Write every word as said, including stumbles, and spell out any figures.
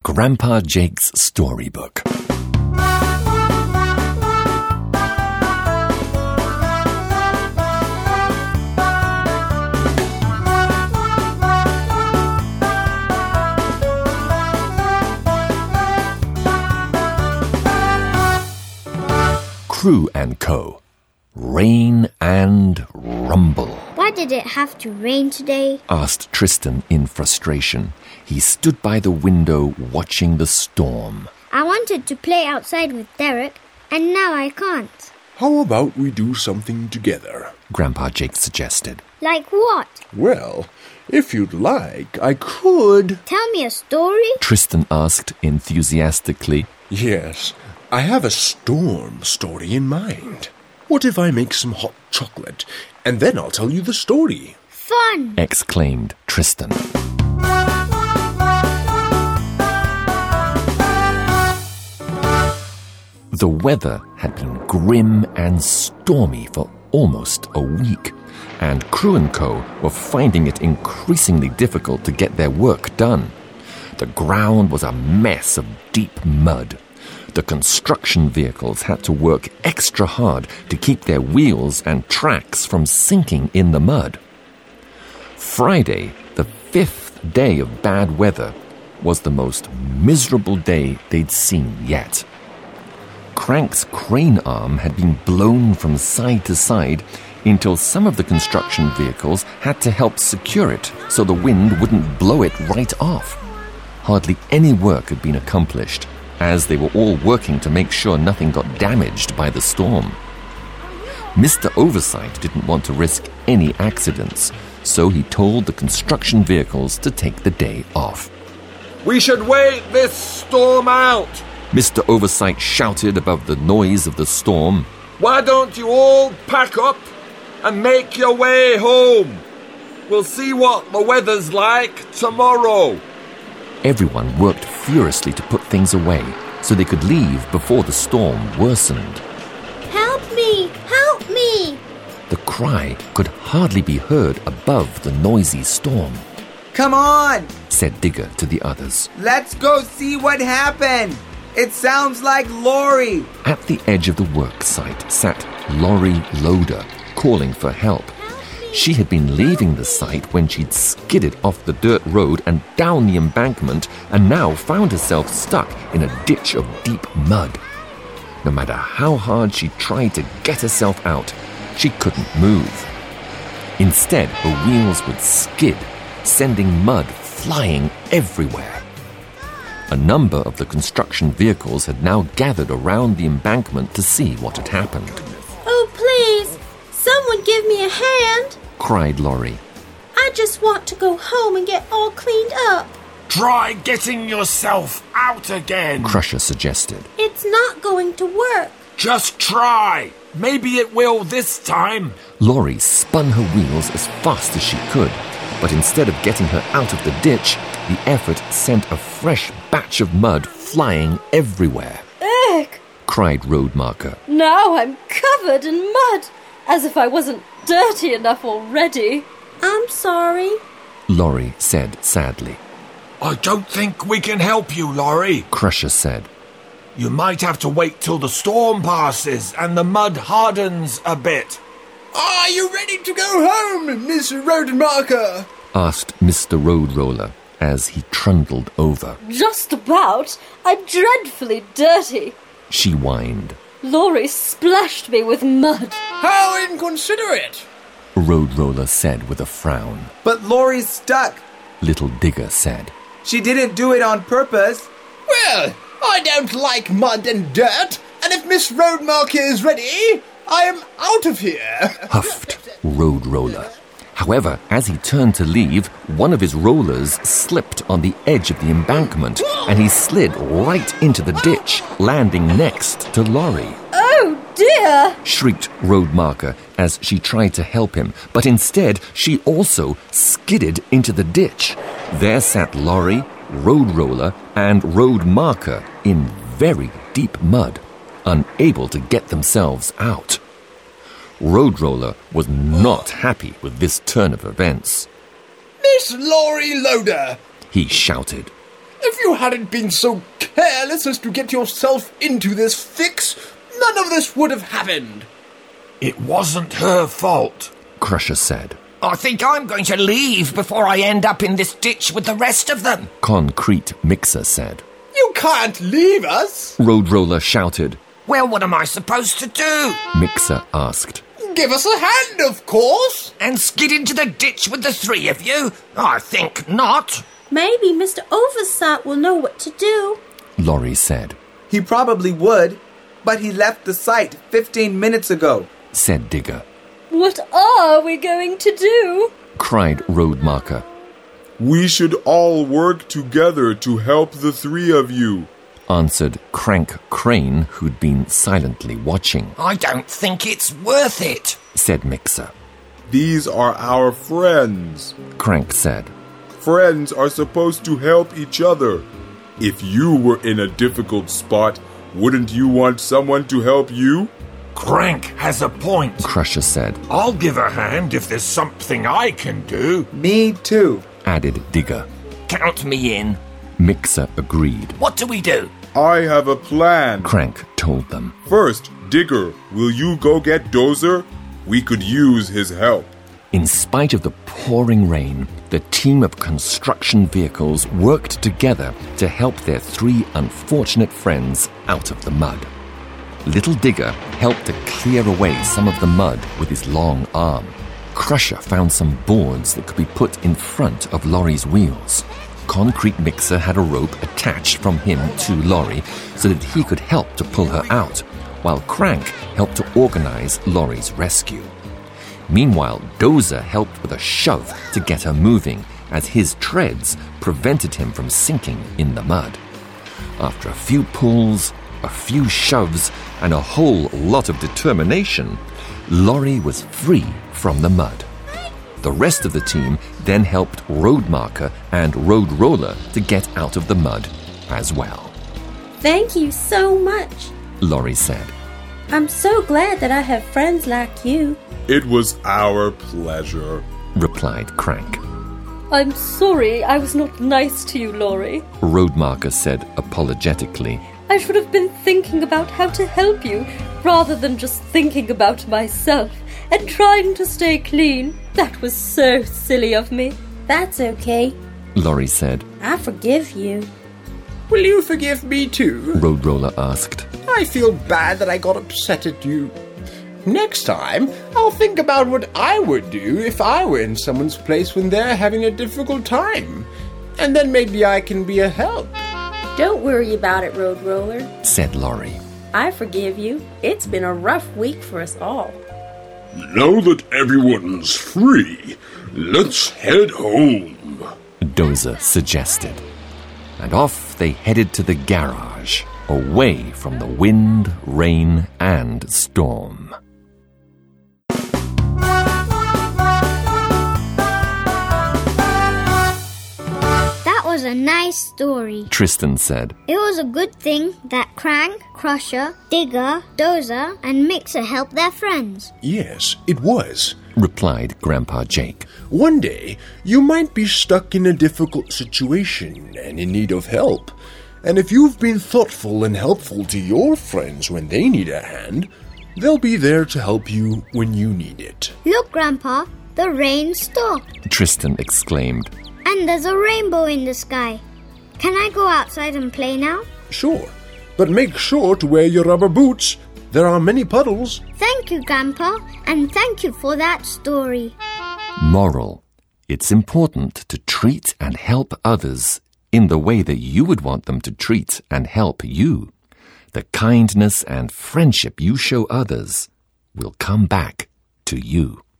Grandpa Jake's Storybook. Crew and Co. Rain and rumble. Why did it have to rain today? Asked Tristan in frustration. He stood by the window watching the storm. I wanted to play outside with Derek, and now I can't. How about we do something together? Grandpa Jake suggested. Like what? Well, if you'd like, I could... Tell me a story? Tristan asked enthusiastically. Yes, I have a storm story in mind. What if I make some hot chocolate, and then I'll tell you the story? Fun! Exclaimed Tristan. The weather had been grim and stormy for almost a week, and Crew and Co. were finding it increasingly difficult to get their work done. The ground was a mess of deep mud. The construction vehicles had to work extra hard to keep their wheels and tracks from sinking in the mud. Friday, the fifth day of bad weather, was the most miserable day they'd seen yet. Crank's crane arm had been blown from side to side until some of the construction vehicles had to help secure it so the wind wouldn't blow it right off. Hardly any work had been accomplished, as they were all working to make sure nothing got damaged by the storm. Mister Oversight didn't want to risk any accidents, so he told the construction vehicles to take the day off. We should wait this storm out, Mister Oversight shouted above the noise of the storm. Why don't you all pack up and make your way home? We'll see what the weather's like tomorrow. Everyone worked furiously to put things away so they could leave before the storm worsened. Help me! Help me! The cry could hardly be heard above the noisy storm. Come on, said Digger to the others. Let's go see what happened. It sounds like Laurie. At the edge of the work site sat Laurie Loader, calling for help. She had been leaving the site when she'd skidded off the dirt road and down the embankment and now found herself stuck in a ditch of deep mud. No matter how hard she tried to get herself out, she couldn't move. Instead, her wheels would skid, sending mud flying everywhere. A number of the construction vehicles had now gathered around the embankment to see what had happened. Oh, please, someone give me a hand, cried Laurie. I just want to go home and get all cleaned up. Try getting yourself out again, Crusher suggested. It's not going to work. Just try. Maybe it will this time. Laurie spun her wheels as fast as she could, but instead of getting her out of the ditch, the effort sent a fresh batch of mud flying everywhere. Ugh! Cried Road Marker. Now I'm covered in mud, as if I wasn't dirty enough already. I'm sorry, Laurie said sadly. I don't think we can help you, Laurie, Crusher said. You might have to wait till the storm passes and the mud hardens a bit. Are you ready to go home, Miss Road Marker? Asked Mister Road Roller as he trundled over. Just about. I'm dreadfully dirty, she whined. Laurie splashed me with mud. How inconsiderate, Road Roller said with a frown. But Laurie's stuck, Little Digger said. She didn't do it on purpose. Well, I don't like mud and dirt, and if Miss Road Marker is ready, I am out of here, huffed Road Roller. However, as he turned to leave, one of his rollers slipped on the edge of the embankment, and he slid right into the ditch, landing next to Laurie. Oh dear! Shrieked Road Marker as she tried to help him, but instead she also skidded into the ditch. There sat Laurie, Road Roller, and Road Marker in very deep mud, unable to get themselves out. Road Roller was not happy with this turn of events. Miss Laurie Loader, he shouted. If you hadn't been so careless as to get yourself into this fix, none of this would have happened. It wasn't her fault, Crusher said. I think I'm going to leave before I end up in this ditch with the rest of them. Concrete Mixer said. You can't leave us. Roadroller shouted. Well, what am I supposed to do? Mixer asked. Give us a hand, of course. And skid into the ditch with the three of you? I think not. Maybe Mister Oversight will know what to do, Laurie said. He probably would, but he left the site fifteen minutes ago, said Digger. What are we going to do? Cried Roadmarker. We should all work together to help the three of you, answered Crank Crane, who'd been silently watching. I don't think it's worth it, said Mixer. These are our friends, Crank said. Friends are supposed to help each other. If you were in a difficult spot, wouldn't you want someone to help you? Crank has a point, Crusher said. I'll give a hand if there's something I can do. Me too, added Digger. Count me in, Mixer agreed. What do we do? I have a plan, Crank told them. First, Digger, will you go get Dozer? We could use his help. In spite of the pouring rain, the team of construction vehicles worked together to help their three unfortunate friends out of the mud. Little Digger helped to clear away some of the mud with his long arm. Crusher found some boards that could be put in front of Laurie's wheels. Concrete Mixer had a rope attached from him to Laurie so that he could help to pull her out, while Crank helped to organize Laurie's rescue. Meanwhile, Dozer helped with a shove to get her moving, as his treads prevented him from sinking in the mud. After a few pulls, a few shoves, and a whole lot of determination, Laurie was free from the mud. The rest of the team then helped Roadmarker and Roadroller to get out of the mud as well. Thank you so much, Laurie said. I'm so glad that I have friends like you. It was our pleasure, replied Crank. I'm sorry I was not nice to you, Laurie, Roadmarker said apologetically. I should have been thinking about how to help you rather than just thinking about myself and trying to stay clean. That was so silly of me. That's okay, Laurie said. I forgive you. Will you forgive me too? Roadroller asked. I feel bad that I got upset at you. Next time, I'll think about what I would do if I were in someone's place when they're having a difficult time. And then maybe I can be a help. Don't worry about it, Roadroller, said Laurie. I forgive you. It's been a rough week for us all. Now that everyone's free, let's head home, Dozer suggested. And off they headed to the garage, away from the wind, rain, and storm. That was a nice story, Tristan said. It was a good thing that Crank, Crusher, Digger, Dozer, and Mixer helped their friends. Yes, it was, replied Grandpa Jake. One day, you might be stuck in a difficult situation and in need of help. And if you've been thoughtful and helpful to your friends when they need a hand, they'll be there to help you when you need it. Look, Grandpa, the rain stopped. Tristan exclaimed. And there's a rainbow in the sky. Can I go outside and play now? Sure, but make sure to wear your rubber boots. There are many puddles. Thank you, Grandpa, and thank you for that story. Moral: it's important to treat and help others in the way that you would want them to treat and help you. The kindness and friendship you show others will come back to you.